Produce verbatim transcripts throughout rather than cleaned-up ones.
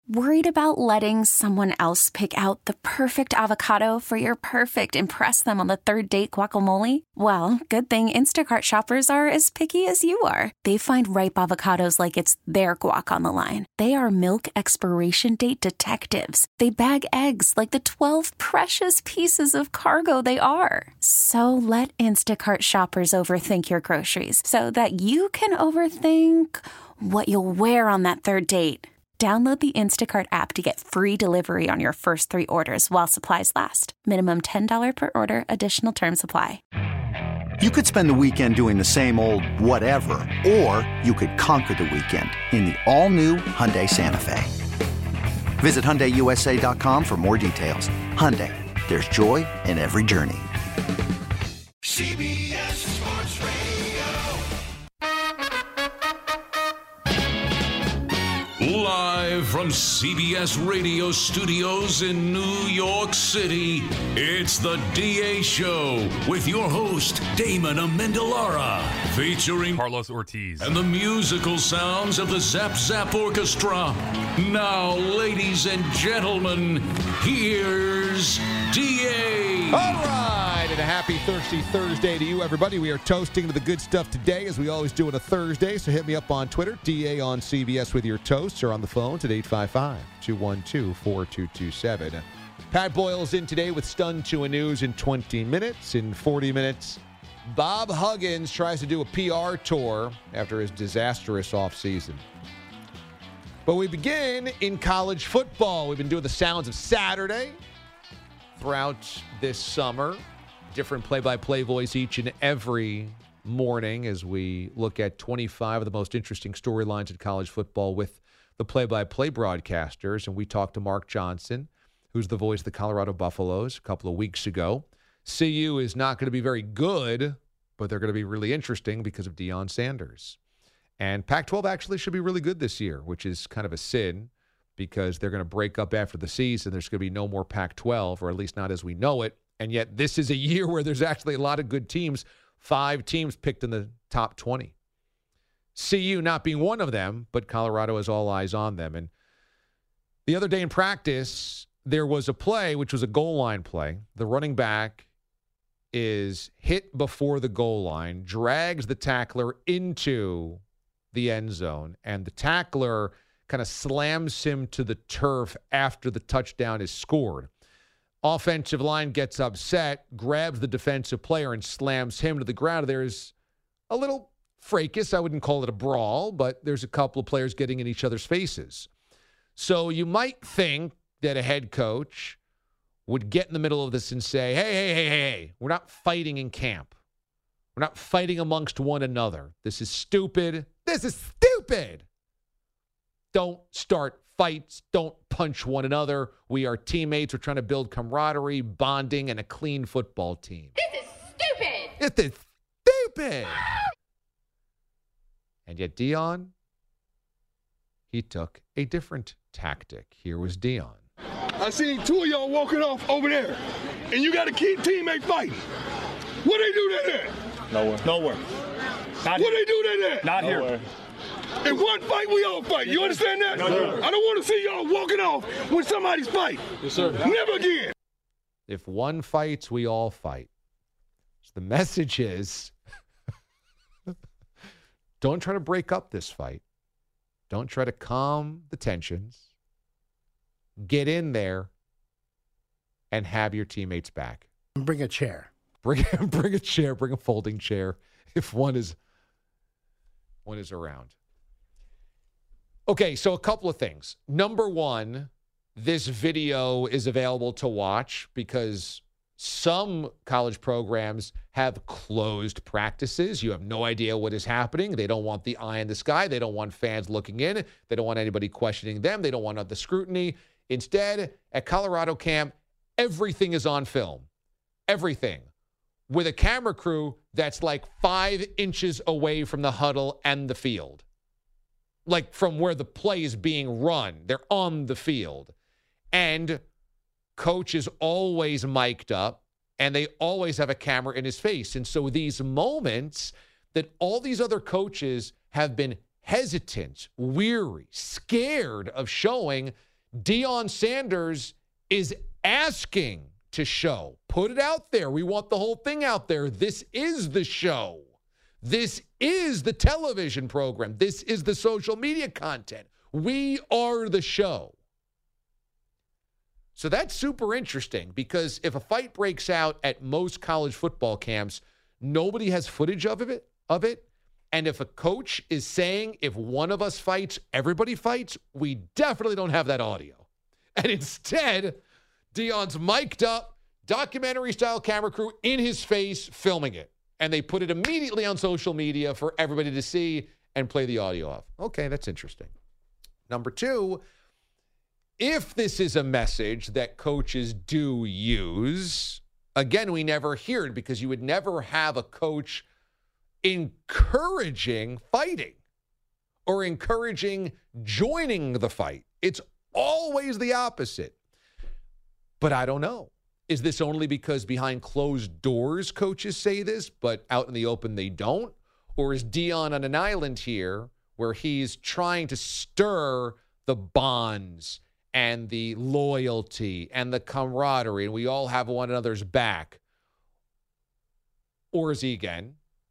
Worried about letting someone else pick out the perfect avocado for your perfect impress them on the third date guacamole? Well, good thing Instacart shoppers are as picky as you are. They find ripe avocados like it's their guac on the line. They are milk expiration date detectives. They bag eggs like the twelve precious pieces of cargo they are. So let Instacart shoppers overthink your groceries so that you can overthink what you'll wear on that third date. Download the Instacart app to get free delivery on your first three orders while supplies last. Minimum ten dollars per order. Additional terms apply. You could spend the weekend doing the same old whatever, or you could conquer the weekend in the all-new Hyundai Santa Fe. Visit Hyundai U S A dot com for more details. Hyundai, there's joy in every journey. C B S Sports Radio. Live from C B S Radio Studios in New York City, it's the D A Show with your host, Damon Amendolara, featuring Carlos Ortiz and the musical sounds of the Zap Zap Orchestra. Now, ladies and gentlemen, here's D A. All right, and a happy Thirsty Thursday to you, everybody. We are toasting to the good stuff today, as we always do on a Thursday, so hit me up on Twitter, D A on C B S with your toasts, or on the phones at eight five five, two one two, four two two seven. Pat Boyle's in today with Stun to a News in twenty minutes. In forty minutes, Bob Huggins tries to do a P R tour after his disastrous offseason. But we begin in college football. We've been doing the sounds of Saturday throughout this summer. Different play-by-play voice each and every morning as we look at twenty-five of the most interesting storylines in college football with the play-by-play broadcasters. And we talked to Mark Johnson, who's the voice of the Colorado Buffaloes, a couple of weeks ago. C U is not going to be very good, but they're going to be really interesting because of Deion Sanders. And Pac twelve actually should be really good this year, which is kind of a sin because they're going to break up after the season. There's going to be no more Pac twelve, or at least not as we know it. And yet this is a year where there's actually a lot of good teams. Five teams picked in the top twenty. C U not being one of them, but Colorado has all eyes on them. And the other day in practice, there was a play, which was a goal line play. The running back is hit before the goal line, drags the tackler into the end zone, and the tackler kind of slams him to the turf after the touchdown is scored. Offensive line gets upset, grabs the defensive player, and slams him to the ground. There's a little fracas. I wouldn't call it a brawl, but there's a couple of players getting in each other's faces. So you might think that a head coach would get in the middle of this and say, hey, hey, hey, hey, hey, we're not fighting in camp. We're not fighting amongst one another. This is stupid. This is stupid. Don't start fights. Don't punch one another. We are teammates. We're trying to build camaraderie, bonding, and a clean football team. This is stupid. This is stupid. And yet Deion, he took a different tactic. Here was Deion. I seen two of y'all walking off over there, and you got to keep teammate fighting. What they do that at? Nowhere. Nowhere. Not what they do that at? Not Nowhere. here. In one fight, we all fight. You understand that? No, sir. I don't want to see y'all walking off when somebody's fight. Yes, sir. Never again. If one fights, we all fight. So the message is, don't try to break up this fight. Don't try to calm the tensions. Get in there and have your teammates back. Bring a chair. Bring, bring a chair. Bring a folding chair if one is one is around. Okay, so a couple of things. Number one, this video is available to watch because some college programs have closed practices. You have no idea what is happening. They don't want the eye in the sky. They don't want fans looking in. They don't want anybody questioning them. They don't want the scrutiny. Instead, at Colorado camp, everything is on film. Everything. With a camera crew that's like five inches away from the huddle and the field. Like from where the play is being run. They're on the field. And coach is always mic'd up, and they always have a camera in his face. And so these moments that all these other coaches have been hesitant, weary, scared of showing, Deion Sanders is asking to show. Put it out there. We want the whole thing out there. This is the show. This is the television program. This is the social media content. We are the show. So that's super interesting because if a fight breaks out at most college football camps, nobody has footage of it, of it. And if a coach is saying if one of us fights, everybody fights, we definitely don't have that audio. And instead, Deion's mic'd up, documentary-style camera crew in his face filming it. And they put it immediately on social media for everybody to see and play the audio off. Okay, that's interesting. Number two, if this is a message that coaches do use, again, we never hear it because you would never have a coach encouraging fighting or encouraging joining the fight. It's always the opposite. But I don't know. Is this only because behind closed doors coaches say this, but out in the open they don't? Or is Deion on an island here where he's trying to stir the bonds and the loyalty and the camaraderie, and we all have one another's back? Or is he, again,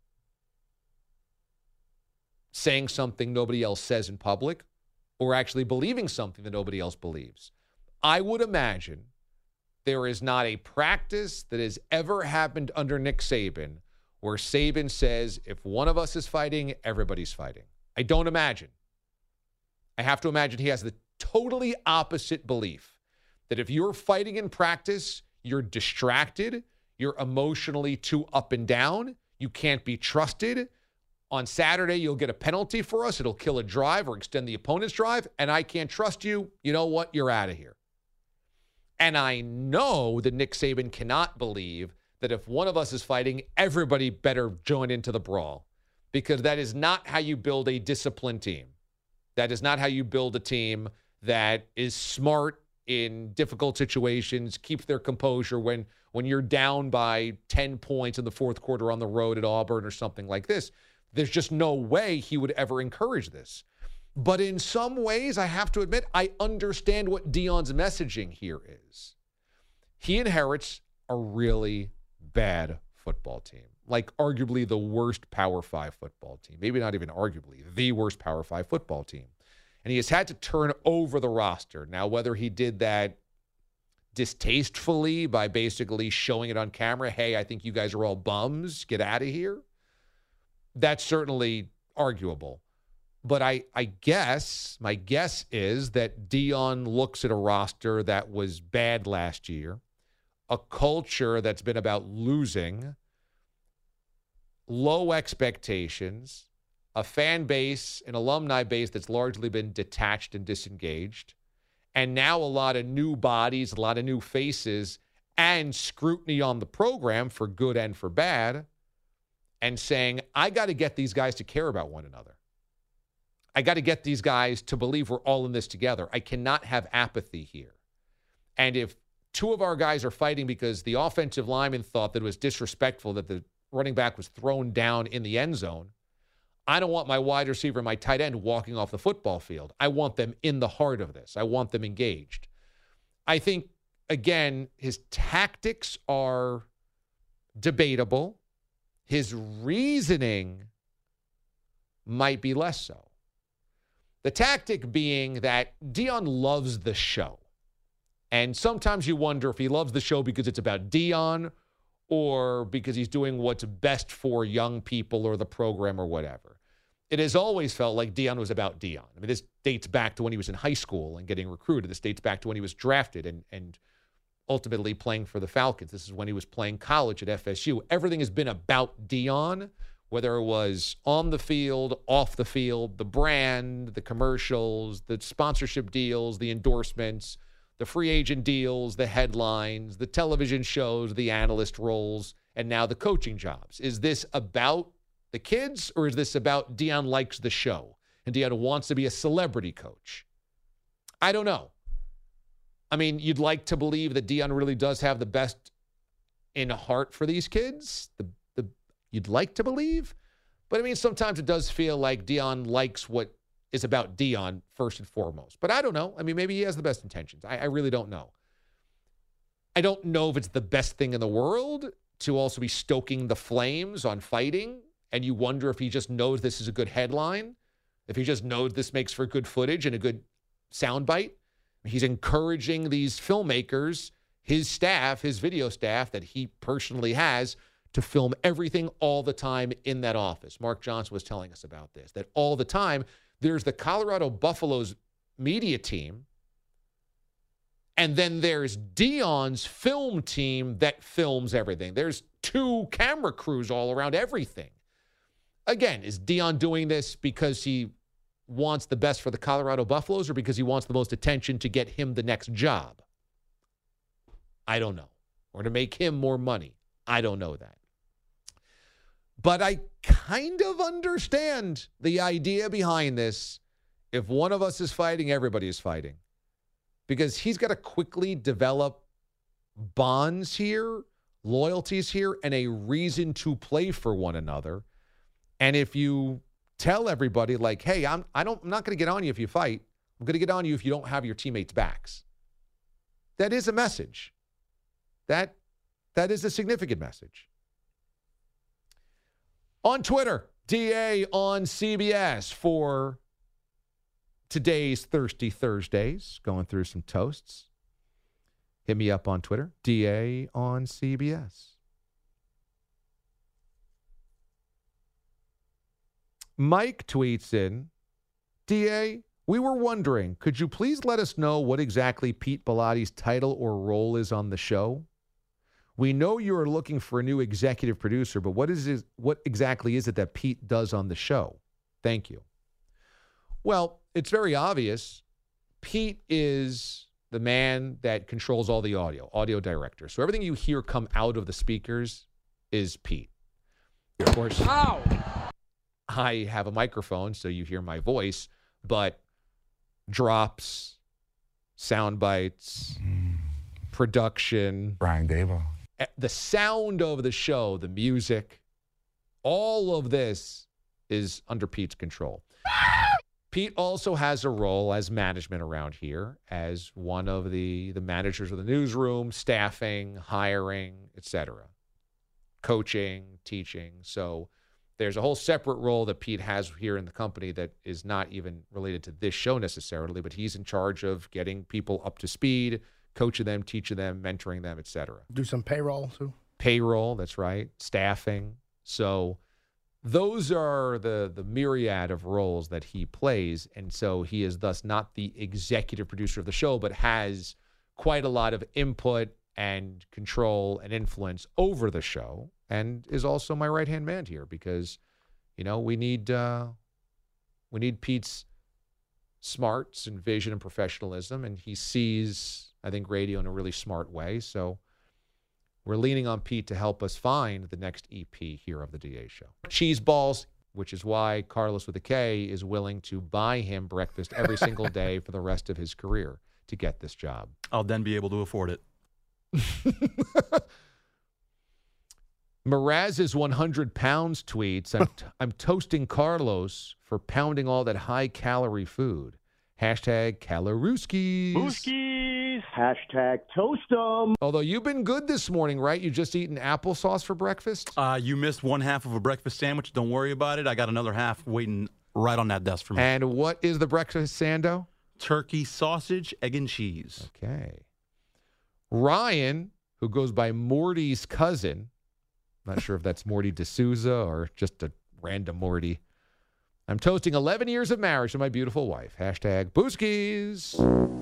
saying something nobody else says in public, or actually believing something that nobody else believes? I would imagine there is not a practice that has ever happened under Nick Saban where Saban says, if one of us is fighting, everybody's fighting. I don't imagine. I have to imagine he has the totally opposite belief that if you're fighting in practice, you're distracted, you're emotionally too up and down, you can't be trusted. On Saturday, you'll get a penalty for us. It'll kill a drive or extend the opponent's drive, and I can't trust you. You know what? You're out of here. And I know that Nick Saban cannot believe that if one of us is fighting, everybody better join into the brawl, because that is not how you build a disciplined team. That is not how you build a team that is smart in difficult situations, keeps their composure when, when you're down by ten points in the fourth quarter on the road at Auburn or something like this. There's just no way he would ever encourage this. But in some ways, I have to admit, I understand what Deion's messaging here is. He inherits a really bad football team, like arguably the worst Power Five football team, maybe not even arguably, the worst Power Five football team. And he has had to turn over the roster. Now, whether he did that distastefully by basically showing it on camera, hey, I think you guys are all bums, get out of here, that's certainly arguable. But I, I guess, my guess is that Deion looks at a roster that was bad last year, a culture that's been about losing, low expectations, a fan base, an alumni base that's largely been detached and disengaged, and now a lot of new bodies, a lot of new faces, and scrutiny on the program for good and for bad, and saying, I got to get these guys to care about one another. I got to get these guys to believe we're all in this together. I cannot have apathy here. And if two of our guys are fighting because the offensive lineman thought that it was disrespectful that the running back was thrown down in the end zone, I don't want my wide receiver and my tight end walking off the football field. I want them in the heart of this. I want them engaged. I think, again, his tactics are debatable. His reasoning might be less so. The tactic being that Deion loves the show. And sometimes you wonder if he loves the show because it's about Deion or because he's doing what's best for young people or the program or whatever. It has always felt like Deion was about Deion. I mean, this dates back to when he was in high school and getting recruited. This dates back to when he was drafted and, and ultimately playing for the Falcons. This is when he was playing college at F S U. Everything has been about Deion, whether it was on the field, off the field, the brand, the commercials, the sponsorship deals, the endorsements, the free agent deals, the headlines, the television shows, the analyst roles, and now the coaching jobs. Is this about the kids, or is this about Deion likes the show and Deion wants to be a celebrity coach? I don't know. I mean, you'd like to believe that Deion really does have the best in heart for these kids. The the you'd like to believe, but I mean, sometimes it does feel like Deion likes what is about Deion first and foremost. But I don't know. I mean, maybe he has the best intentions. I, I really don't know. I don't know if it's the best thing in the world to also be stoking the flames on fighting, and you wonder if he just knows this is a good headline, if he just knows this makes for good footage and a good soundbite. He's encouraging these filmmakers, his staff, his video staff that he personally has, to film everything all the time in that office. Mark Johnson was telling us about this, that all the time there's the Colorado Buffaloes media team, and then there's Deion's film team that films everything. There's two camera crews all around everything. Again, is Deion doing this because he wants the best for the Colorado Buffaloes or because he wants the most attention to get him the next job? I don't know. Or to make him more money. I don't know that. But I kind of understand the idea behind this. If one of us is fighting, everybody is fighting. Because he's got to quickly develop bonds here, loyalties here, and a reason to play for one another. And if you tell everybody, like, hey, I'm I don't I'm not going to get on you if you fight. I'm going to get on you if you don't have your teammates' backs. That is a message. That that is a significant message. On Twitter, D A on C B S for today's Thirsty Thursdays, going through some toasts. Hit me up on Twitter, D A on C B S. Mike tweets in, D A, we were wondering, could you please let us know what exactly Pete Bellotti's title or role is on the show? We know you are looking for a new executive producer, but what is his, what exactly is it that Pete does on the show? Thank you. Well, it's very obvious. Pete is the man that controls all the audio, audio director. So everything you hear come out of the speakers is Pete. Of course, Ow! I have a microphone, so you hear my voice, but drops, sound bites, production, Brian Dable, the sound of the show, the music, all of this is under Pete's control. Pete also has a role as management around here, as one of the, the managers of the newsroom, staffing, hiring, et cetera, coaching, teaching. So there's a whole separate role that Pete has here in the company that is not even related to this show necessarily, but he's in charge of getting people up to speed, coaching them, teaching them, mentoring them, et cetera. Do some payroll, too. Payroll, that's right. Staffing. So those are the, the myriad of roles that he plays, and so he is thus not the executive producer of the show, but has quite a lot of input and control and influence over the show, and is also my right-hand man here because, you know, we need uh, we need Pete's smarts and vision and professionalism, and he sees, I think, radio in a really smart way, so we're leaning on Pete to help us find the next E P here of the D A Show. Cheese balls, which is why Carlos with a K is willing to buy him breakfast every single day for the rest of his career to get this job. I'll then be able to afford it. Mraz's one hundred pounds tweets, I'm, t- I'm toasting Carlos for pounding all that high-calorie food. Hashtag Caloruskis. Booskies. Hashtag toast 'em. Although you've been good this morning, right? You just eaten applesauce for breakfast? Uh, you missed one half of a breakfast sandwich. Don't worry about it. I got another half waiting right on that desk for me. And what is the breakfast sando? Turkey sausage, egg, and cheese. Okay. Ryan, who goes by Morty's cousin, not sure if that's Morty D'Souza or just a random Morty. I'm toasting eleven years of marriage to my beautiful wife. Hashtag Booskies.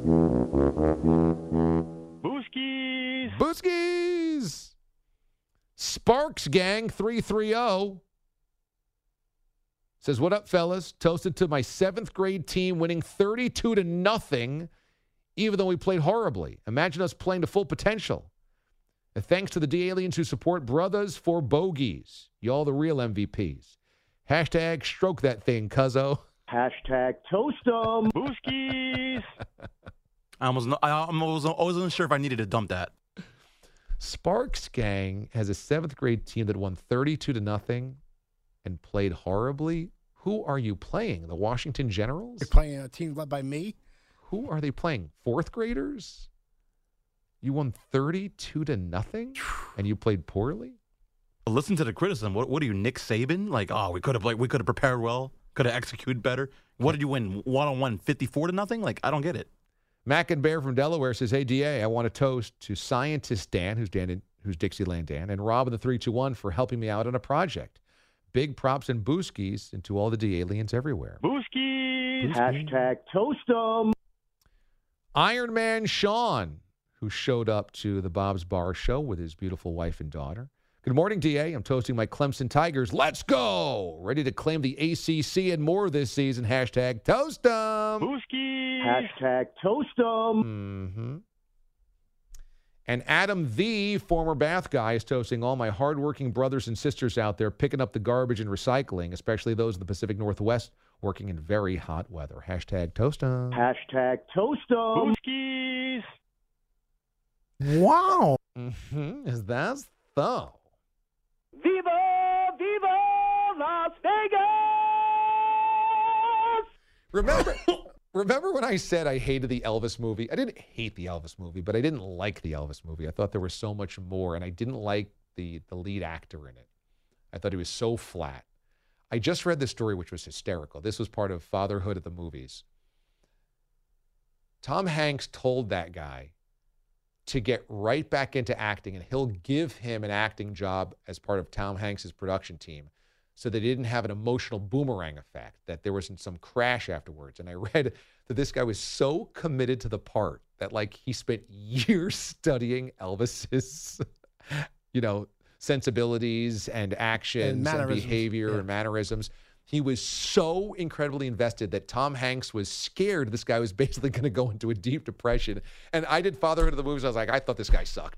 Booskies. Booskies. Sparks Gang three three zero says, what up, fellas? Toasted to my seventh grade team winning thirty-two to nothing, even though we played horribly. Imagine us playing to full potential. And thanks to the D-Aliens who support Brothers for Bogies. Y'all the real M V Ps. Hashtag stroke that thing, cuzzo. Hashtag toast 'em. Booskies. I almost, I almost, I wasn't sure if I needed to dump that. Sparks Gang has a seventh grade team that won thirty-two to nothing and played horribly. Who are you playing? The Washington Generals? They're playing a team led by me. Who are they playing? Fourth graders? You won thirty-two to nothing, and you played poorly? Listen to the criticism. What, what are you, Nick Saban? Like, oh, we could have like we could have prepared well, could have executed better. What did you win? One on one, fifty-four to nothing? Like, I don't get it. Mac and Bear from Delaware says, "Hey D A, I want to toast to Scientist Dan, who's Dan, in, who's Dixieland Dan, and Rob in the three two one for helping me out on a project. Big props and booskies and to all the D-aliens everywhere." Booskies. Hashtag toast 'em. Iron Man Sean, who showed up to the Bob's Bar show with his beautiful wife and daughter. "Good morning, D A. I'm toasting my Clemson Tigers. Let's go! Ready to claim the A C C and more this season. Hashtag toast 'em." Booskies. Hashtag toast 'em. Mm-hmm. And Adam, the former Bath guy, is toasting all my hardworking brothers and sisters out there picking up the garbage and recycling, especially those in the Pacific Northwest working in very hot weather. Hashtag toast 'em. Hashtag toast 'em. Booskies. Wow. Mm-hmm. Is that so? Viva, viva Las Vegas! Remember, remember when I said I hated the Elvis movie? I didn't hate the Elvis movie, but I didn't like the Elvis movie. I thought there was so much more, and I didn't like the, the lead actor in it. I thought he was so flat. I just read this story, which was hysterical. This was part of Fatherhood at the Movies. Tom Hanks told that guy to get right back into acting, and he'll give him an acting job as part of Tom Hanks' production team so they didn't have an emotional boomerang effect, that there wasn't some crash afterwards. And I read that this guy was so committed to the part that, like, he spent years studying Elvis's, you know, sensibilities and actions and, and behavior yeah. and mannerisms. He was so incredibly invested that Tom Hanks was scared this guy was basically going to go into a deep depression. And I did Fatherhood of the Movies. I was like, I thought this guy sucked.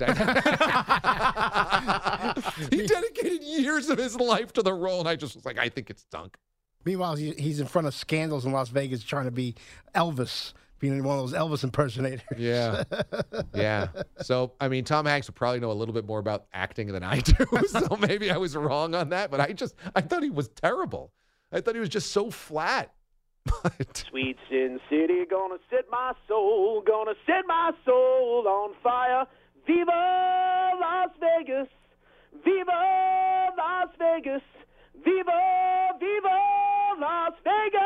He dedicated years of his life to the role, and I just was like, I think it stunk. Meanwhile, he's in front of scandals in Las Vegas trying to be Elvis, being one of those Elvis impersonators. Yeah. Yeah. So, I mean, Tom Hanks would probably know a little bit more about acting than I do. So maybe I was wrong on that. But I just, I thought he was terrible. I thought he was just so flat. But Sweet Sin City, gonna set my soul, gonna set my soul on fire. Viva Las Vegas, viva Las Vegas, viva, viva Las Vegas.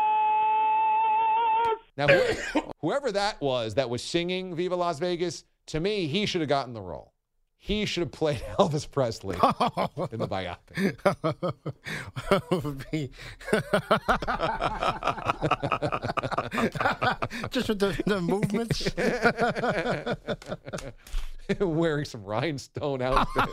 Now, whoever, whoever that was that was singing Viva Las Vegas, to me, he should have gotten the role. He should have played Elvis Presley in the biopic. Just with the, the movements. Wearing some rhinestone outfit.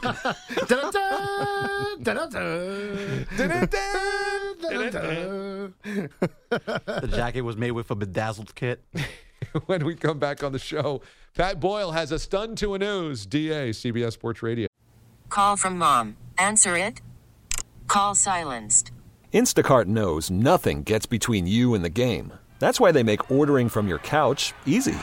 The jacket was made with a bedazzled kit. When we come back on the show, Pat Boyle has a stun to a news. D A, C B S Sports Radio. Call from mom. Answer it. Call silenced. Instacart knows nothing gets between you and the game. That's why they make ordering from your couch easy.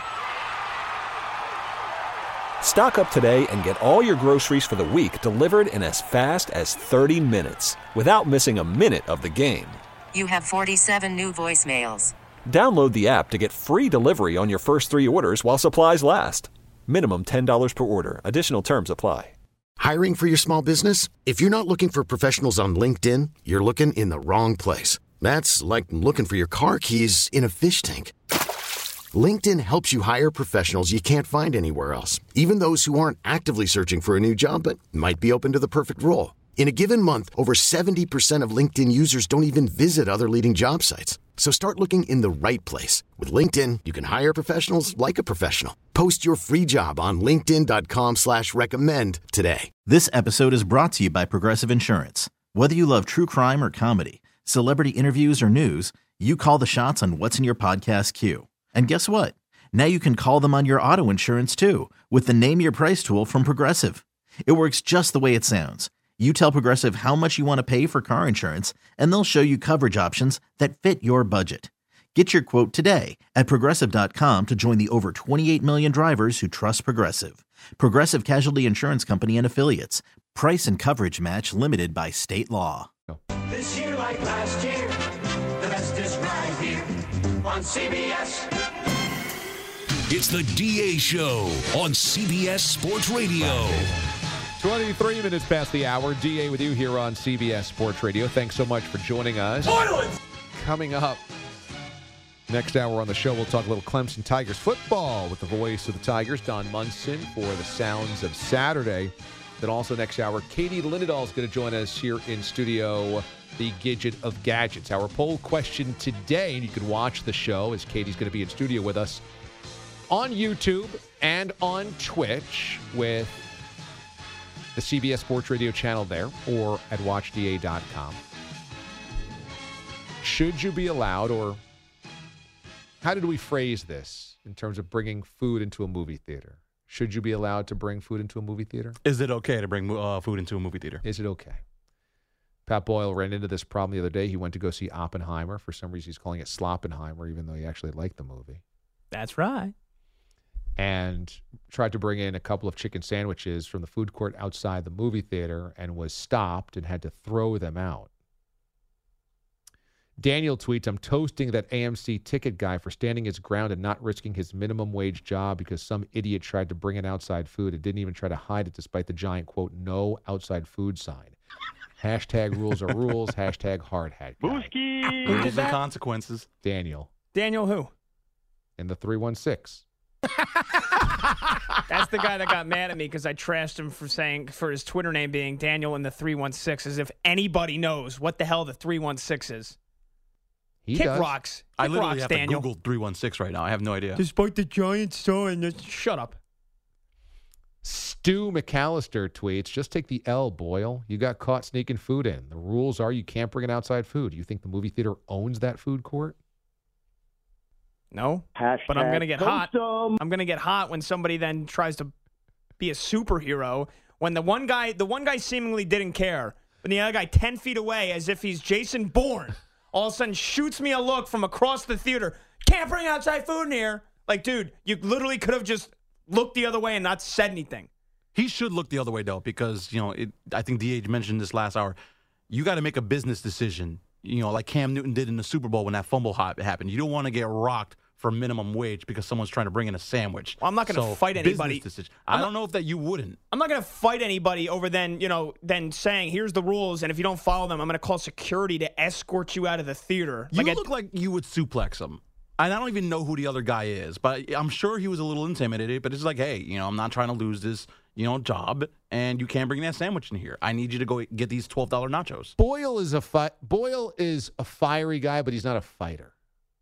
Stock up today and get all your groceries for the week delivered in as fast as thirty minutes without missing a minute of the game. You have forty-seven new voicemails. Download the app to get free delivery on your first three orders while supplies last. Minimum ten dollars per order. Additional terms apply. Hiring for your small business? If you're not looking for professionals on LinkedIn, you're looking in the wrong place. That's like looking for your car keys in a fish tank. LinkedIn helps you hire professionals you can't find anywhere else, even those who aren't actively searching for a new job but might be open to the perfect role. In a given month, over seventy percent of LinkedIn users don't even visit other leading job sites. So start looking in the right place. With LinkedIn, you can hire professionals like a professional. Post your free job on linkedin dot com slash recommend today. This episode is brought to you by Progressive Insurance. Whether you love true crime or comedy, celebrity interviews or news, you call the shots on what's in your podcast queue. And guess what? Now you can call them on your auto insurance too with the Name Your Price tool from Progressive. It works just the way it sounds. You tell Progressive how much you want to pay for car insurance, and they'll show you coverage options that fit your budget. Get your quote today at Progressive dot com to join the over twenty-eight million drivers who trust Progressive. Progressive Casualty Insurance Company and Affiliates. Price and coverage match limited by state law. This year like last year, on C B S. It's the D A Show on C B S Sports Radio. twenty-three minutes past the hour. D A with you here on C B S Sports Radio. Thanks so much for joining us. Violence! Coming up next hour on the show, we'll talk a little Clemson Tigers football with the voice of the Tigers, Don Munson, for the sounds of Saturday. Then also next hour, Katie Linendahl is going to join us here in studio, the Gidget of Gadgets. Our poll question today, and you can watch the show as Katie's going to be in studio with us on YouTube and on Twitch with the C B S Sports Radio channel there or at watch D A dot com. Should you be allowed, or how did we phrase this in terms of bringing food into a movie theater? Should you be allowed to bring food into a movie theater? Is it okay to bring uh, food into a movie theater? Is it okay? Pat Boyle ran into this problem the other day. He went to go see Oppenheimer. For some reason, he's calling it Sloppenheimer, even though he actually liked the movie. That's right. And tried to bring in a couple of chicken sandwiches from the food court outside the movie theater and was stopped and had to throw them out. Daniel tweets, I'm toasting that A M C ticket guy for standing his ground and not risking his minimum wage job because some idiot tried to bring in outside food and didn't even try to hide it despite the giant, quote, no outside food sign. Hashtag rules are rules. Hashtag hard hat guy. Booski. Rules and consequences. Daniel. Daniel who? In the three one six. That's the guy that got mad at me because I trashed him for saying for his Twitter name being Daniel in the three one six, as if anybody knows what the hell the three one six is. He Kick does. rocks. Kick I literally rocks, have Daniel. to Google three one six right now. I have no idea. Despite the giant sign. Shut up. Stu McAllister tweets, just take the L, Boyle. You got caught sneaking food in. The rules are you can't bring in outside food. You think the movie theater owns that food court? No, Hashtag but I'm going to get hot. Toastum. I'm going to get hot when somebody then tries to be a superhero. When the one guy, the one guy seemingly didn't care, but the other guy ten feet away, as if he's Jason Bourne, all of a sudden shoots me a look from across the theater. Can't bring outside food in here. Like, dude, you literally could have just looked the other way and not said anything. He should look the other way, though, because, you know, it, I think D H mentioned this last hour. You got to make a business decision, you know, like Cam Newton did in the Super Bowl when that fumble hop happened. You don't want to get rocked for minimum wage because someone's trying to bring in a sandwich. Well, I'm not going to So, fight anybody. business decision. I don't know if that you wouldn't. I'm not going to fight anybody over then, you know, then saying, here's the rules, and if you don't follow them, I'm going to call security to escort you out of the theater. You like look like you would suplex him. And I don't even know who the other guy is, but I'm sure he was a little intimidated. But it's like, hey, you know, I'm not trying to lose this, you know, job, and you can't bring that sandwich in here. I need you to go get these twelve dollar nachos. Boyle is a fi- Boyle is a fiery guy, but he's not a fighter.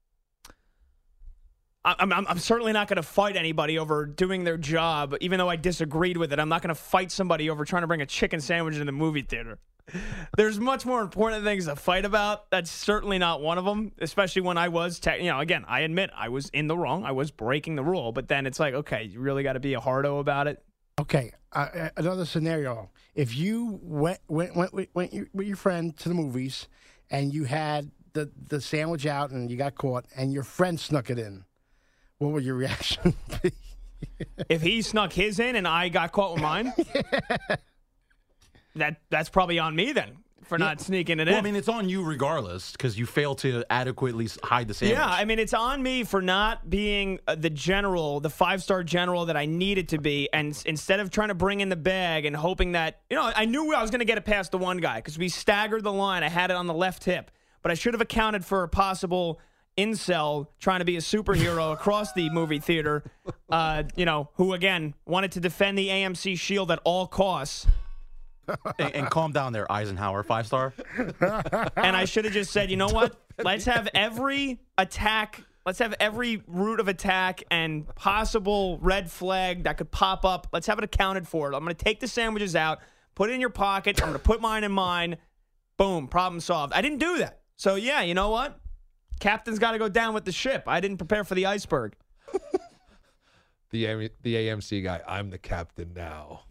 I'm, I'm, I'm certainly not going to fight anybody over doing their job, even though I disagreed with it. I'm not going to fight somebody over trying to bring a chicken sandwich in the movie theater. There's much more important things to fight about. That's certainly not one of them, especially when I was, te- you know, again, I admit I was in the wrong. I was breaking the rule. But then it's like, okay, you really got to be a hardo about it. Okay, uh, another scenario. If you went went went, went, went with your friend to the movies and you had the, the sandwich out and you got caught and your friend snuck it in, what would your reaction be? If he snuck his in and I got caught with mine, yeah. that that's probably on me then for Yeah. not sneaking it Well, in. I mean, it's on you regardless because you failed to adequately hide the sandwich. Yeah, I mean, it's on me for not being uh, the general, the five-star general that I needed to be. And s- instead of trying to bring in the bag and hoping that, you know, I knew I was going to get it past the one guy because we staggered the line. I had it on the left hip. But I should have accounted for a possible incel trying to be a superhero across the movie theater, uh, you know, who, again, wanted to defend the A M C shield at all costs. and, and calm down there, Eisenhower, five star. And I should have just said, you know what? Let's have every attack. Let's have every route of attack and possible red flag that could pop up. Let's have it accounted for. I'm going to take the sandwiches out, put it in your pocket. I'm going to put mine in mine. Boom, problem solved. I didn't do that. So, yeah, you know what? Captain's got to go down with the ship. I didn't prepare for the iceberg. The A- the A M C guy, I'm the captain now.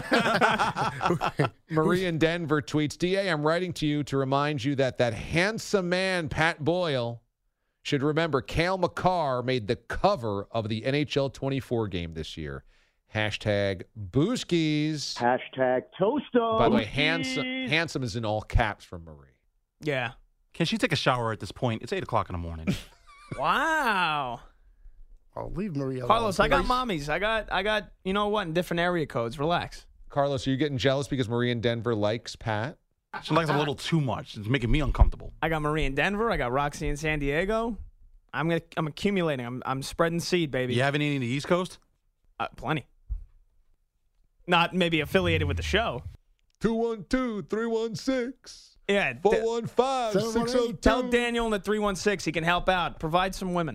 Marie in Denver tweets, D A, I'm writing to you to remind you that that handsome man, Pat Boyle, should remember Cale Makar made the cover of the N H L twenty-four game this year. Hashtag Booskies. Hashtag Toastum. By the way, handsome, handsome is in all caps from Marie. Yeah. Can she take a shower at this point? It's eight o'clock in the morning. Wow. Oh, leave Marie alone. Carlos, I got please. mommies. I got, I got, you know what, in different area codes. Relax. Carlos, are you getting jealous because Marie in Denver likes Pat? She likes a little too much. It's making me uncomfortable. I got Marie in Denver. I got Roxy in San Diego. I'm gonna, I'm accumulating. I'm, I'm spreading seed, baby. You have any in the East Coast? Uh, plenty. Not maybe affiliated with the show. two one two, three one six. Yeah. four one five, six oh two. Tell Daniel in the three one six he can help out. Provide some women.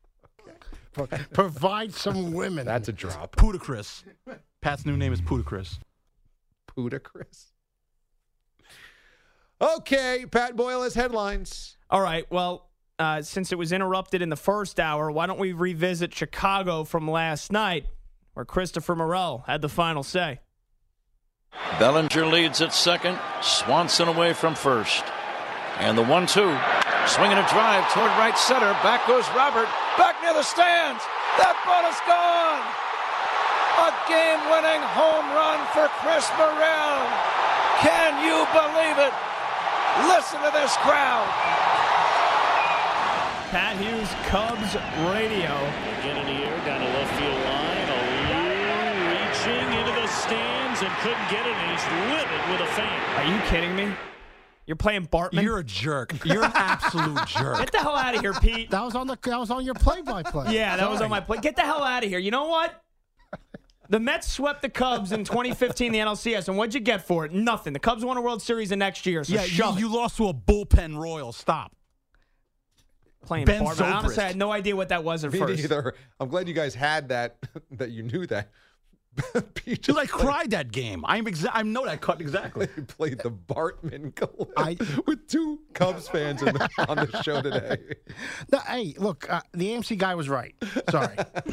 Provide some women. That's a drop. Pudicris. Pat's new name is Pudicris. Pudicris. Okay, Pat Boyle has headlines. All right. Well, uh, since it was interrupted in the first hour, why don't we revisit Chicago from last night, where Christopher Morel had the final say. Bellinger leads at second. Swanson away from first. And the one two. Swinging a drive toward right center. Back goes Robert. Back near the stands. That ball is gone. A game-winning home run for Chris Morel. Can you believe it? Listen to this crowd. Pat Hughes, Cubs radio. Again in the air, down the left field line. Alou reaching into the stands and couldn't get it, and he's livid with a fan. Are you kidding me? You're playing Bartman? You're a jerk. You're an absolute jerk. Get the hell out of here, Pete. That was on the. That was on your play-by-play. Yeah, that Sorry. was on my play. Get the hell out of here. You know what? The Mets swept the Cubs in twenty fifteen, in the N L C S, and what'd you get for it? Nothing. The Cubs won a World Series the next year, so yeah, shut you, it. you lost to a bullpen Royal. Stop. Playing Ben Bartman. I honestly Zobrist. had no idea what that was at Me first. neither. I'm glad you guys had that, that you knew that. Pete Dude, I just played- cried that game. I'm exa- I know that cut exactly. He played the Bartman clip I- with two Cubs fans in the, on the show today. No, hey, look, uh, the A M C guy was right. Sorry. Get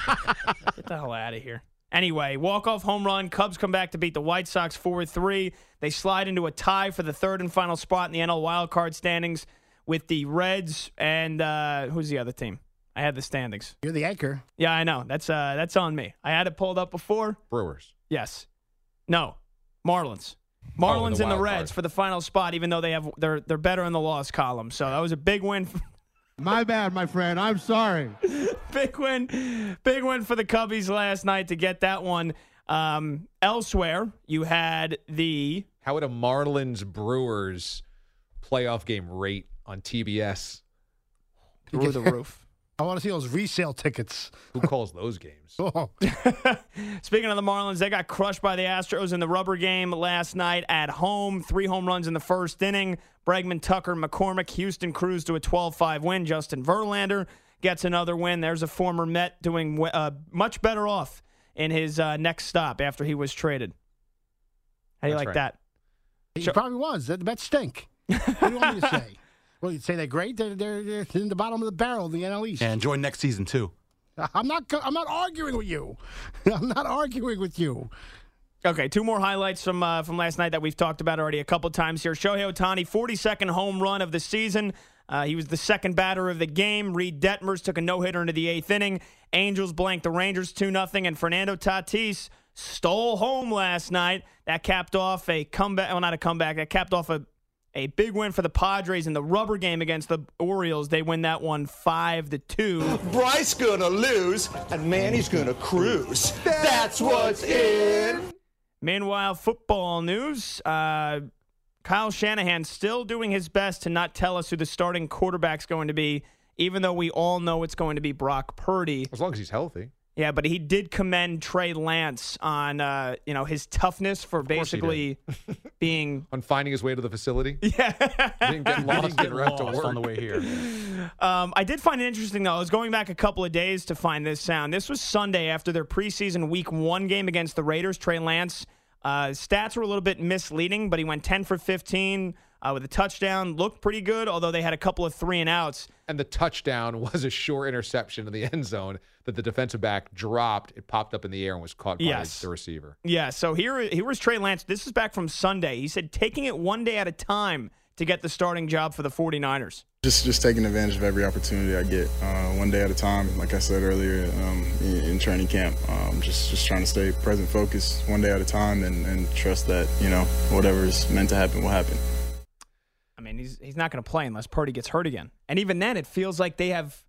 the hell out of here. Anyway, walk-off home run. Cubs come back to beat the White Sox four three. They slide into a tie for the third and final spot in the N L wildcard standings with the Reds and uh, who's the other team? I had the standings. You're the anchor. Yeah, I know. That's uh, that's on me. I had it pulled up before. Brewers. Yes. No. Marlins. Oh, Marlins the and the wild Reds card. for the final spot, even though they have they're they're better in the loss column. So that was a big win. My bad, my friend. I'm sorry. Big win. Big win for the Cubbies last night to get that one. Um, elsewhere, you had the How would a Marlins Brewers playoff game rate on T B S? through the roof. I want to see those resale tickets. Who calls those games? Oh. Speaking of the Marlins, they got crushed by the Astros in the rubber game last night at home. Three home runs in the first inning. Bregman, Tucker, McCormick. Houston cruised to a twelve five win. Justin Verlander gets another win. There's a former Met doing uh, much better off in his uh, next stop after he was traded. How do you That's like right. that? He Sure. probably was. The Mets stink. What do you want me to say? Well, you'd say they're great. They're, they're, they're in the bottom of the barrel of the N L East. And enjoy next season, too. I'm not. go- I'm not arguing with you. I'm not arguing with you. Okay, two more highlights from uh, from last night that we've talked about already a couple times here. Shohei Ohtani, forty-second home run of the season. Uh, he was the second batter of the game. Reed Detmers took a no-hitter into the eighth inning. Angels blanked the Rangers two nothing, and Fernando Tatis stole home last night. That capped off a comeback. Well, not a comeback. That capped off a A big win for the Padres in the rubber game against the Orioles. They win that one five to two. Bryce gonna lose, and Manny's gonna cruise. That's what's in. Meanwhile, football news. Uh, Kyle Shanahan still doing his best to not tell us who the starting quarterback's going to be, even though we all know it's going to be Brock Purdy. As long as he's healthy. Yeah, but he did commend Trey Lance on uh, you know his toughness for basically being on finding his way to the facility. Yeah, didn't get lost, Didn't get and right to lost work on the way here. Um, I did find it interesting, though. I was going back a couple of days to find this sound. This was Sunday after their preseason week one game against the Raiders. Trey Lance, uh, stats were a little bit misleading, but he went ten for fifteen uh, with a touchdown. Looked pretty good, although they had a couple of three and outs. And the touchdown was a short interception in the end zone that the defensive back dropped. It popped up in the air and was caught by Yes. the receiver. Yeah, so here, here was Trey Lance. This is back from Sunday. He said taking it one day at a time to get the starting job for the 49ers. Just just taking advantage of every opportunity I get, uh, one day at a time. Like I said earlier, um, in, in training camp, um, just just trying to stay present, focused, one day at a time, and, and trust that you know whatever is meant to happen will happen. I mean, he's he's not going to play unless Purdy gets hurt again. And even then, it feels like they have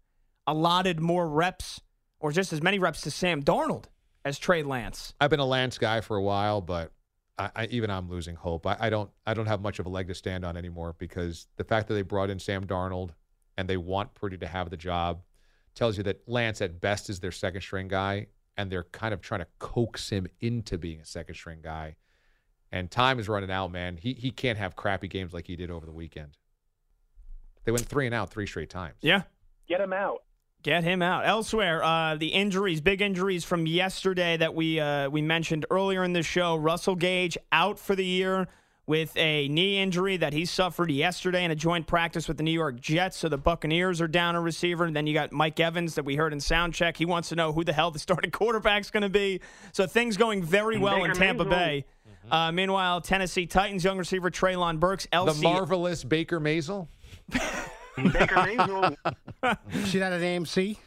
allotted more reps or just as many reps to Sam Darnold as Trey Lance. I've been a Lance guy for a while, but I, I, even I'm losing hope. I, I don't I don't have much of a leg to stand on anymore because the fact that they brought in Sam Darnold and they want Purdy to have the job tells you that Lance at best is their second string guy, and they're kind of trying to coax him into being a second string guy. And time is running out, man. He he can't have crappy games like he did over the weekend. They went three and out three straight times. Yeah. Get him out. Get him out. Elsewhere, uh, the injuries, big injuries from yesterday that we uh, we mentioned earlier in the show. Russell Gage out for the year with a knee injury that he suffered yesterday in a joint practice with the New York Jets. So the Buccaneers are down a receiver. And then you got Mike Evans that we heard in Soundcheck. He wants to know who the hell the starting quarterback's going to be. So things going very well Baker in Tampa Mayfield. Bay. Mm-hmm. Uh, meanwhile, Tennessee Titans young receiver Treylon Burks. L C- the marvelous Baker Mayfield. Baker Mayfield. See that at A M C?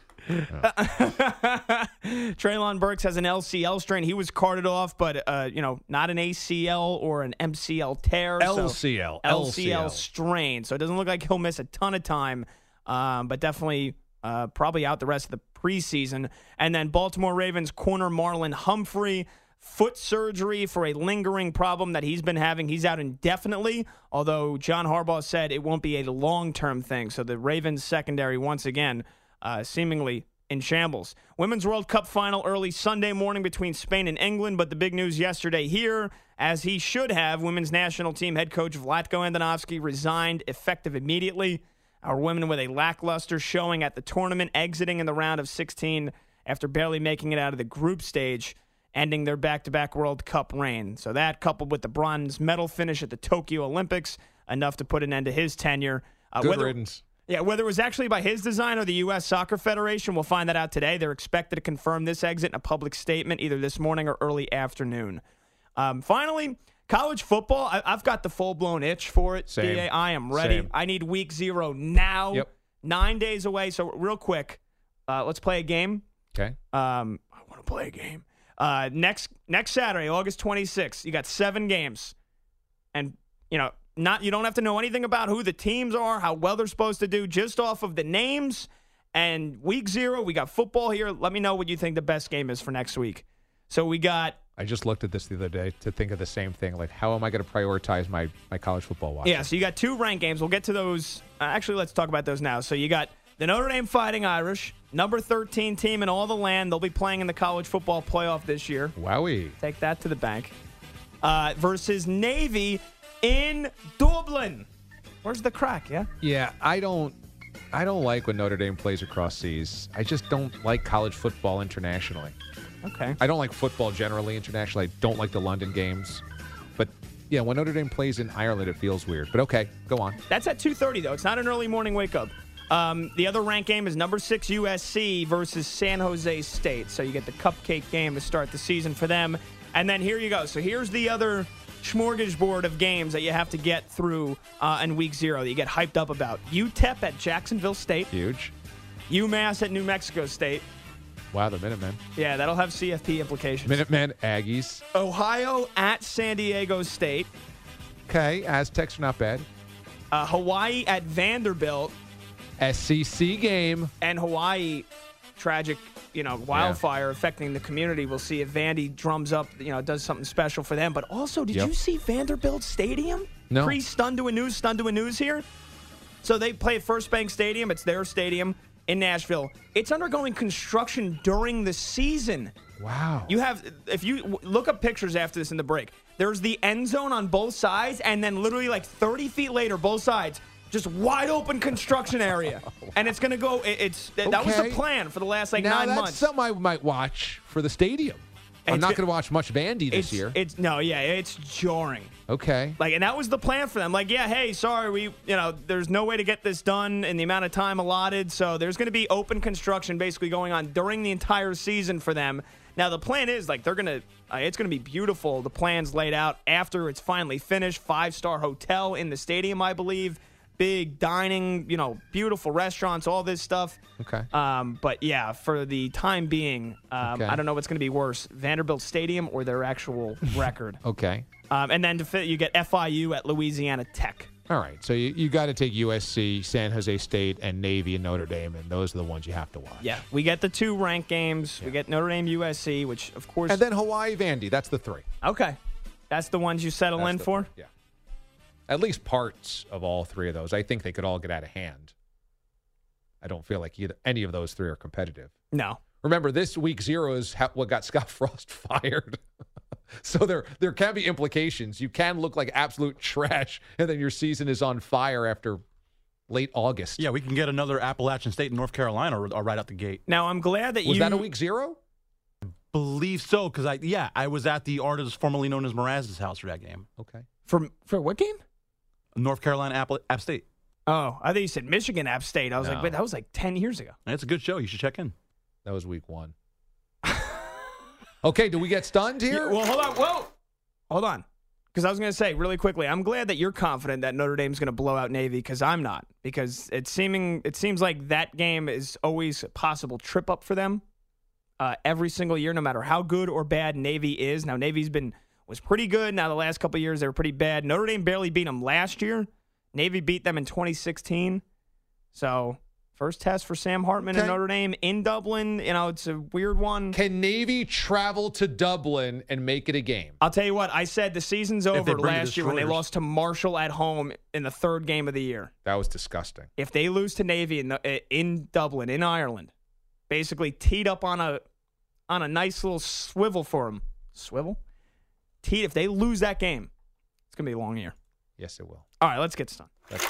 Treylon Burks has an L C L strain. He was carted off, but uh, you know, not an A C L or an M C L tear. L C L. So L C L strain. So it doesn't look like he'll miss a ton of time, um, but definitely uh, probably out the rest of the preseason. And then Baltimore Ravens corner Marlon Humphrey. Foot surgery for a lingering problem that he's been having. He's out indefinitely, although John Harbaugh said it won't be a long-term thing. So the Ravens secondary, once again, uh, seemingly in shambles. Women's World Cup final early Sunday morning between Spain and England, but the big news yesterday here, as he should have, women's national team head coach Vlatko Andonovski resigned effective immediately. Our women with a lackluster showing at the tournament, exiting in the round of sixteen after barely making it out of the group stage, ending their back-to-back World Cup reign. So that, coupled with the bronze medal finish at the Tokyo Olympics, enough to put an end to his tenure. Uh, Good whether, riddance. Yeah, whether it was actually by his design or the U S Soccer Federation, we'll find that out today. They're expected to confirm this exit in a public statement either this morning or early afternoon. Um, finally, college football, I, I've got the full-blown itch for it. Same. D A, I am ready. Same. I need week zero now. Yep. Nine days away. So real quick, uh, let's play a game. Okay. Um, I want to play a game. Uh, next next Saturday, August twenty-sixth, you got seven games. And, you know, not you don't have to know anything about who the teams are, how well they're supposed to do, just off of the names. And week zero, we got football here. Let me know what you think the best game is for next week. So we got... I just looked at this the other day to think of the same thing. Like, how am I going to prioritize my, my college football watching? Yeah, so you got two ranked games. We'll get to those. Uh, actually, let's talk about those now. So you got the Notre Dame Fighting Irish, number thirteen team in all the land. They'll be playing in the college football playoff this year. Wowie. Take that to the bank. Uh, versus Navy in Dublin. Where's the crack, yeah? Yeah, I don't I don't like when Notre Dame plays across seas. I just don't like college football internationally. Okay. I don't like football generally internationally. I don't like the London games. But, yeah, when Notre Dame plays in Ireland, it feels weird. But, okay, go on. That's at two thirty, though. It's not an early morning wake-up. Um, the other ranked game is number six U S C versus San Jose State. So you get the cupcake game to start the season for them. And then here you go. So here's the other smorgasbord of games that you have to get through uh, in week zero that you get hyped up about. U T E P at Jacksonville State. Huge. UMass at New Mexico State. Wow, the Minutemen. Yeah, that'll have C F P implications. Minutemen, Aggies. Ohio at San Diego State. Okay, Aztecs are not bad. Uh, Hawaii at Vanderbilt. S E C game. And Hawaii, tragic, you know, wildfire yeah. affecting the community. We'll see if Vandy drums up, you know, does something special for them. But also, did yep. you see Vanderbilt Stadium? No. Pre-stun to a news, stun to a news here. So they play at First Bank Stadium. It's their stadium in Nashville. It's undergoing construction during the season. Wow. You have, if you look up pictures after this in the break, there's the end zone on both sides, and then literally like thirty feet later, both sides, just wide open construction area. And it's going to go, it, it's that okay. was the plan for the last like now, nine that's months. something I might watch for the stadium. I'm It's not go- going to watch much Vandy this it's, year. It's no, yeah, it's jarring. Okay. Like, and that was the plan for them. Like, yeah, hey, sorry, we, you know, there's no way to get this done in the amount of time allotted. So there's going to be open construction basically going on during the entire season for them. Now, the plan is, like, they're going to, uh, it's going to be beautiful. The plan's laid out after it's finally finished. Five-star hotel in the stadium, I believe. Big dining, you know, beautiful restaurants, all this stuff. Okay. Um, but, yeah, for the time being, um, Okay. I don't know what's going to be worse, Vanderbilt Stadium or their actual record. Okay. Um, and then to fit, you get F I U at Louisiana Tech. All right, so you, you got to take U S C, San Jose State, and Navy and Notre Dame, and those are the ones you have to watch. Yeah, we get the two ranked games. Yeah. We get Notre Dame, U S C, which, of course... And then Hawaii, Vandy. That's the three. Okay. That's the ones you settle That's in the, for? Yeah. At least parts of all three of those. I think they could all get out of hand. I don't feel like either any of those three are competitive. No. Remember, this week zero is ha- what got Scott Frost fired. So there there can be implications. You can look like absolute trash, and then your season is on fire after late August. Yeah, we can get another Appalachian State in North Carolina or, or right out the gate. Now, I'm glad that was you... Was that a week zero? I believe so, because, I yeah, I was at the artist formerly known as Mraz's house for that game. Okay. For, for what game? North Carolina App, App State. Oh, I thought you said Michigan App State. I was No. like, wait, that was like ten years ago. It's a good show. You should check in. That was week one. Okay, do we get stunned here? Yeah, well, hold on. Whoa. Hold on. Because I was going to say really quickly, I'm glad that you're confident that Notre Dame's going to blow out Navy, because I'm not. Because it's seeming it seems like that game is always a possible trip up for them uh, every single year, no matter how good or bad Navy is. Now, Navy's been was pretty good. Now, the last couple of years, they were pretty bad. Notre Dame barely beat them last year. Navy beat them in twenty sixteen. So... First test for Sam Hartman Okay. and Notre Dame in Dublin. You know, it's a weird one. Can Navy travel to Dublin and make it a game? I'll tell you what. I said the season's they over bring the last year when they destroyers. lost to Marshall at home in the third game of the year. That was disgusting. If they lose to Navy in, the, in Dublin, in Ireland, basically teed up on a on a nice little swivel for them. Swivel? Teed. If they lose that game, it's going to be a long year. Yes, it will. All right, let's get started. That's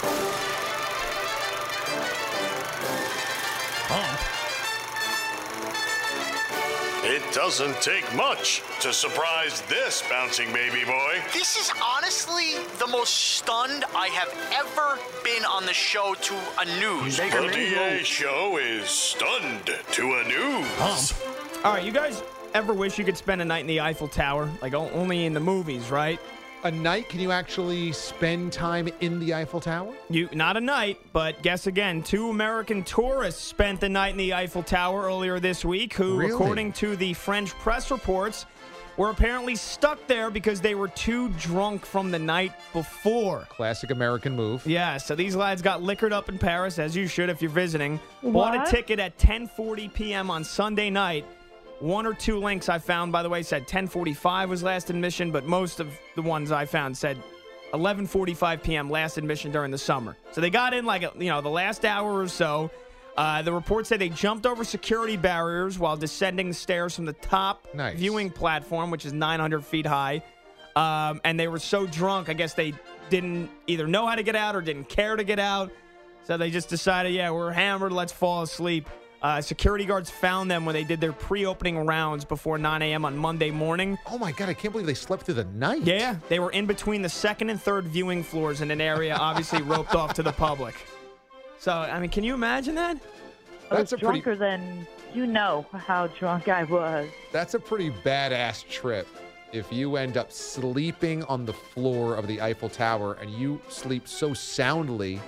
It doesn't take much to surprise this bouncing baby boy. This is honestly the most stunned I have ever been on the show to a news. The D A show is stunned to a news. All right, you guys ever wish you could spend a night in the Eiffel Tower? Like o- only in the movies, right? a night? Can you actually spend time in the Eiffel Tower? You not a night, but guess again. Two American tourists spent the night in the Eiffel Tower earlier this week, who, Really? according to the French press reports, were apparently stuck there because they were too drunk from the night before. Classic American move. Yeah, so these lads got liquored up in Paris, as you should if you're visiting. Bought What? a ticket at ten forty p.m. on Sunday night. One or two links I found, by the way, said ten forty-five was last admission, but most of the ones I found said eleven forty-five p.m. last admission during the summer. So they got in like, you know, the last hour or so. Uh, the reports say they jumped over security barriers while descending the stairs from the top Nice. viewing platform, which is nine hundred feet high. Um, and they were so drunk, I guess they didn't either know how to get out or didn't care to get out. So they just decided, yeah, we're hammered, let's fall asleep. Uh, security guards found them when they did their pre-opening rounds before nine a.m. on Monday morning. Oh, my God, I can't believe they slept through the night. Yeah, they were in between the second and third viewing floors in an area obviously roped off to the public. So, I mean, can you imagine that? I was That's a pretty- drunker than you know how drunk I was. That's a pretty badass trip if you end up sleeping on the floor of the Eiffel Tower and you sleep so soundly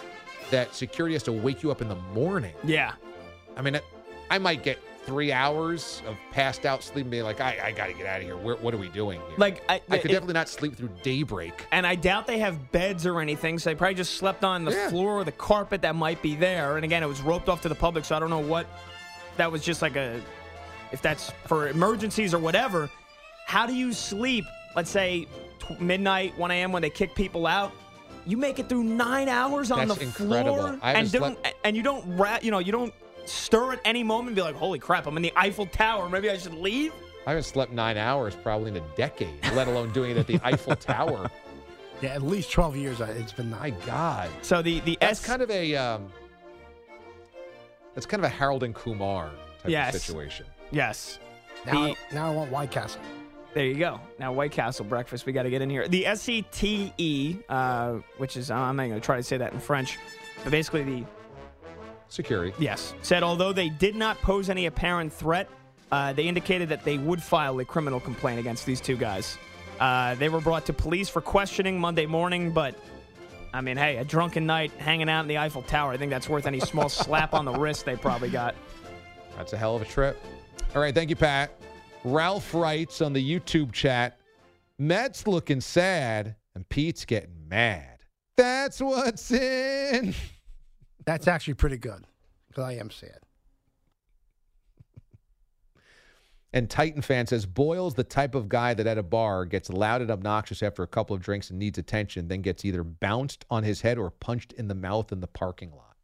that security has to wake you up in the morning. Yeah. I mean, I might get three hours of passed out sleep and be like, I, I got to get out of here. Where, what are we doing here? Like, I, I could it- definitely not sleep through daybreak. And I doubt they have beds or anything, so they probably just slept on the Yeah. floor or the carpet that might be there. And again, it was roped off to the public, so I don't know what that was just like a, if that's for emergencies or whatever. How do you sleep, let's say tw- midnight, one a.m. when they kick people out? You make it through nine hours on That's the incredible. floor, I haven't and don't slept- and you don't ra- you know you don't stir at any moment and be like, holy crap, I'm in the Eiffel Tower. Maybe I should leave. I haven't slept nine hours probably in a decade, let alone doing it at the Eiffel Tower. Yeah, at least twelve years uh, it's been. My God. So the the That's S- kind of a um, that's kind of a Harold and Kumar type Yes. of situation. Yes. Now, The- I, now I want White Castle. There you go. Now, White Castle breakfast, we got to get in here. The S C T E, uh, which is, I'm not going to try to say that in French, but basically the, Security. yes, said although they did not pose any apparent threat, uh, they indicated that they would file a criminal complaint against these two guys. Uh, they were brought to police for questioning Monday morning, but, I mean, hey, a drunken night hanging out in the Eiffel Tower, I think that's worth any small slap on the wrist they probably got. That's a hell of a trip. All right, thank you, Pat. Ralph writes on the YouTube chat, Mets looking sad and Pete's getting mad. That's what's in. That's actually pretty good, because I am sad. And Titan fan says, Boyle's the type of guy that at a bar gets loud and obnoxious after a couple of drinks and needs attention, then gets either bounced on his head or punched in the mouth in the parking lot.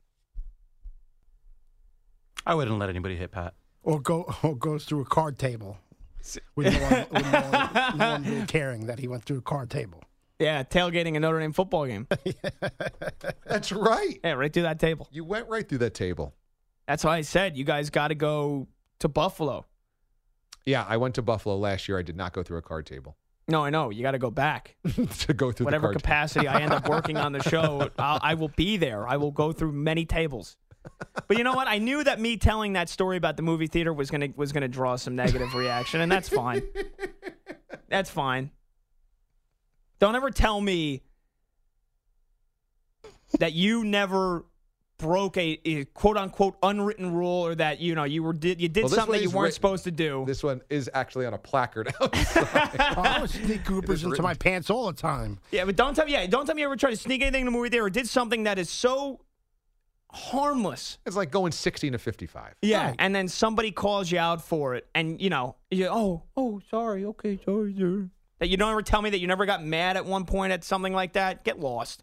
I wouldn't let anybody hit Pat. Or go or goes through a card table with no one, with no one, no one really caring that he went through a card table. Yeah, tailgating a Notre Dame football game. That's right. Yeah, right through that table. You went right through that table. That's why I said you guys got to go to Buffalo. Yeah, I went to Buffalo last year. I did not go through a card table. No, I know. You got to go back. to go through Whatever the card capacity table. I end up working on the show, I'll, I will be there. I will go through many tables. But you know what? I knew that me telling that story about the movie theater was gonna was gonna draw some negative reaction, and that's fine. That's fine. Don't ever tell me that you never broke a, a quote unquote unwritten rule, or that you know you were did you did Well, this something one that you is weren't written. supposed to do. This one is actually on a placard outside. Oh, I would sneak Coopers into written. my pants all the time. Yeah, but don't tell me. Yeah, don't tell me you ever tried to sneak anything in the movie theater or did something that is so harmless. It's like going sixteen to fifty-five. Yeah, and then somebody calls you out for it, and you know, you oh, oh, sorry, okay, sorry, sir. That you don't ever tell me that you never got mad at one point at something like that. Get lost.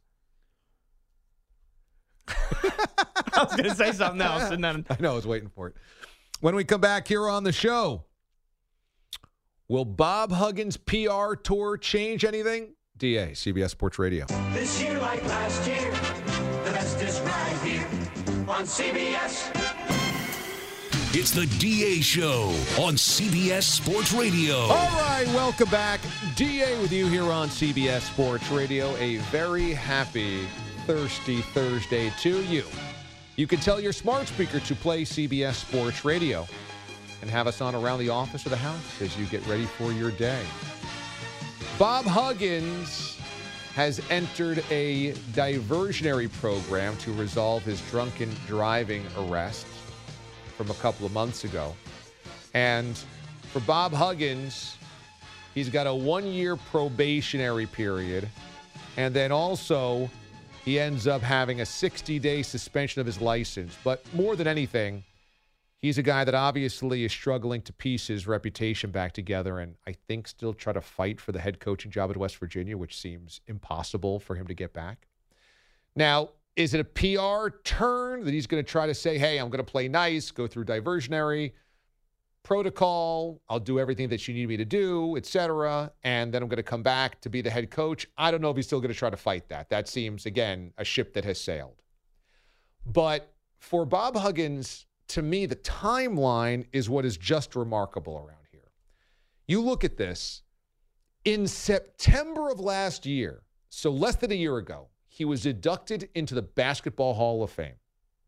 I was going to say something else, and then I know, I was waiting for it. When we come back here on the show, will Bob Huggins' P R tour change anything? D A, C B S Sports Radio. This year, like last year, the best is right here on C B S. It's the D A Show on C B S Sports Radio. All right, welcome back. D A with you here on C B S Sports Radio. A very happy, thirsty Thursday to you. You can tell your smart speaker to play C B S Sports Radio and have us on around the office or the house as you get ready for your day. Bob Huggins has entered a diversionary program to resolve his drunken driving arrest from a couple of months ago. And for Bob Huggins, he's got a one-year probationary period. And then also, he ends up having a sixty-day suspension of his license. But more than anything, he's a guy that obviously is struggling to piece his reputation back together and I think still try to fight for the head coaching job at West Virginia, which seems impossible for him to get back. Now, is it a P R turn that he's going to try to say, hey, I'm going to play nice, go through diversionary protocol, I'll do everything that you need me to do, et cetera, and then I'm going to come back to be the head coach? I don't know if he's still going to try to fight that. That seems, again, a ship that has sailed. But for Bob Huggins, to me, the timeline is what is just remarkable around here. You look at this. In September of last year, so less than a year ago, he was inducted into the Basketball Hall of Fame.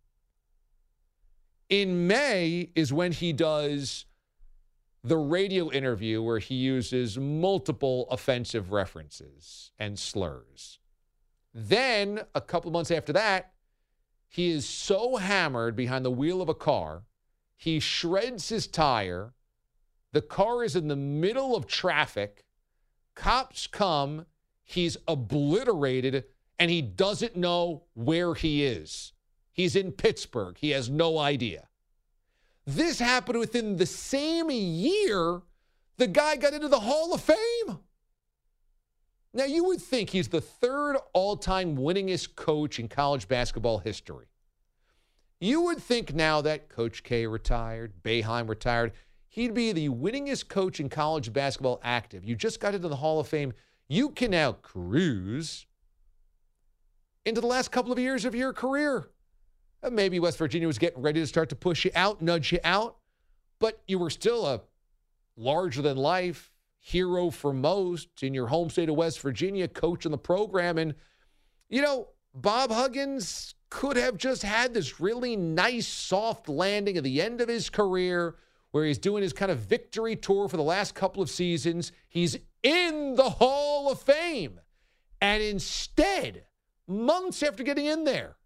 In May is when he does the radio interview where he uses multiple offensive references and slurs. Then, a couple of months after that, he is so hammered behind the wheel of a car, he shreds his tire. The car is in the middle of traffic. Cops come. He's obliterated, and he doesn't know where he is. He's in Pittsburgh. He has no idea. This happened within the same year the guy got into the Hall of Fame. Now, you would think he's the third all-time winningest coach in college basketball history. You would think now that Coach K retired, Boeheim retired, he'd be the winningest coach in college basketball active. You just got into the Hall of Fame. You can now cruise into the last couple of years of your career. Maybe West Virginia was getting ready to start to push you out, nudge you out, but you were still a larger-than-life hero for most in your home state of West Virginia, coach in the program. And, you know, Bob Huggins could have just had this really nice, soft landing at the end of his career where he's doing his kind of victory tour for the last couple of seasons. He's in the Hall of Fame. And instead, months after getting in there,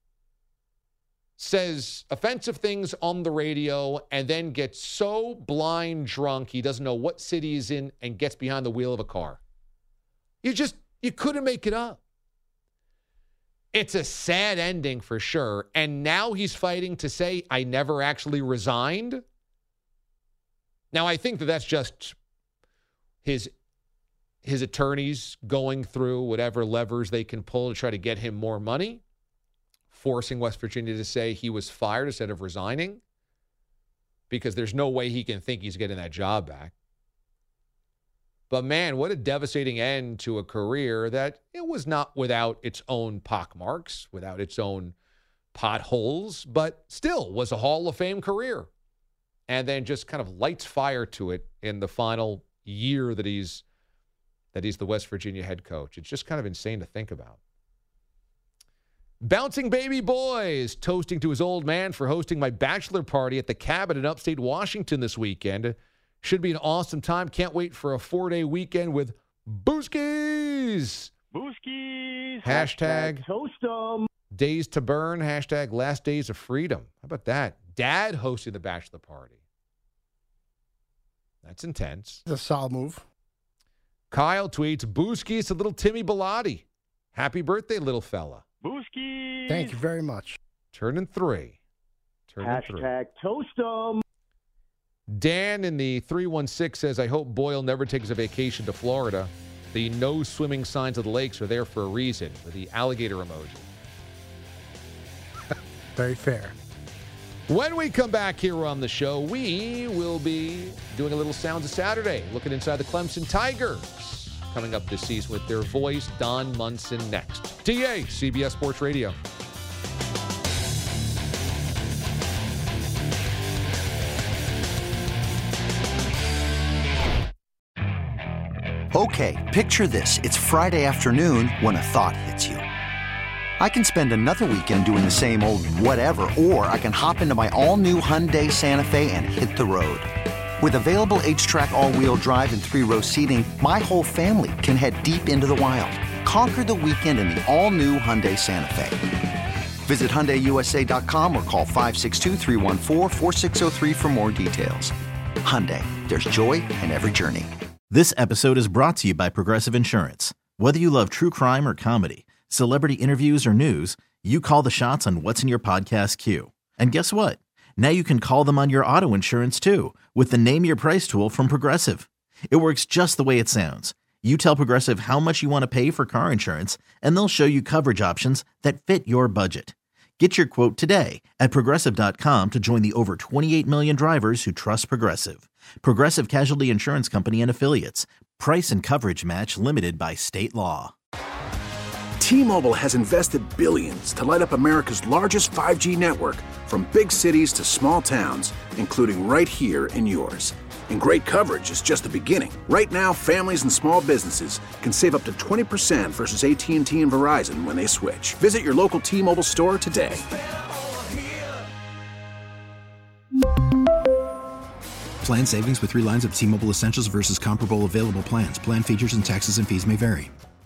says offensive things on the radio and then gets so blind drunk he doesn't know what city he's in and gets behind the wheel of a car. You just, you couldn't make it up. it's a sad ending for sure. And now he's fighting to say, I never actually resigned. Now, I think that that's just his his attorneys going through whatever levers they can pull to try to get him more money, forcing West Virginia to say he was fired instead of resigning, because there's no way he can think he's getting that job back. But, man, what a devastating end to a career that it was not without its own pockmarks, without its own potholes, but still was a Hall of Fame career. And then just kind of lights fire to it in the final year that he's that he's the West Virginia head coach. It's just kind of insane to think about. Bouncing Baby Boy is toasting to his old man for hosting my bachelor party at the cabin in upstate Washington this weekend. Should be an awesome time. Can't wait for a four-day weekend with Booskies. Booskies. Hashtag, Hashtag toast 'em. Days to burn. Hashtag last days of freedom. How about that? Dad hosting the bachelor party. That's intense. It's a solid move. Kyle tweets, Booskies to little Timmy Bellotti. Happy birthday, little fella. Booskies. Thank you very much. Turning three. Turning Hashtag three. toast 'em. Dan in the three one six says, I hope Boyle never takes a vacation to Florida. The no swimming signs of the lakes are there for a reason, with the alligator emoji. Very fair. When we come back here on the show, we will be doing a little Sounds of Saturday, looking inside the Clemson Tigers, coming up this season with their voice, Don Munson, next. T A, C B S Sports Radio. Okay, picture this. It's Friday afternoon when a thought hits you. I can spend another weekend doing the same old whatever, or I can hop into my all-new Hyundai Santa Fe and hit the road. With available H-Track all-wheel drive and three-row seating, my whole family can head deep into the wild. Conquer the weekend in the all-new Hyundai Santa Fe. Visit Hyundai U S A dot com or call five six two, three one four, four six zero three for more details. Hyundai, there's joy in every journey. This episode is brought to you by Progressive Insurance. Whether you love true crime or comedy, celebrity interviews or news, you call the shots on what's in your podcast queue. And guess what? Now you can call them on your auto insurance too, with the Name Your Price tool from Progressive. It works just the way it sounds. You tell Progressive how much you want to pay for car insurance, and they'll show you coverage options that fit your budget. Get your quote today at Progressive dot com to join the over twenty-eight million drivers who trust Progressive. Progressive Casualty Insurance Company and Affiliates. Price and coverage match limited by state law. T-Mobile has invested billions to light up America's largest five G network, from big cities to small towns, including right here in yours. And great coverage is just the beginning. Right now, families and small businesses can save up to twenty percent versus A T and T and Verizon when they switch. Visit your local T-Mobile store today. Plan savings with three lines of T-Mobile Essentials versus comparable available plans. Plan features and taxes and fees may vary.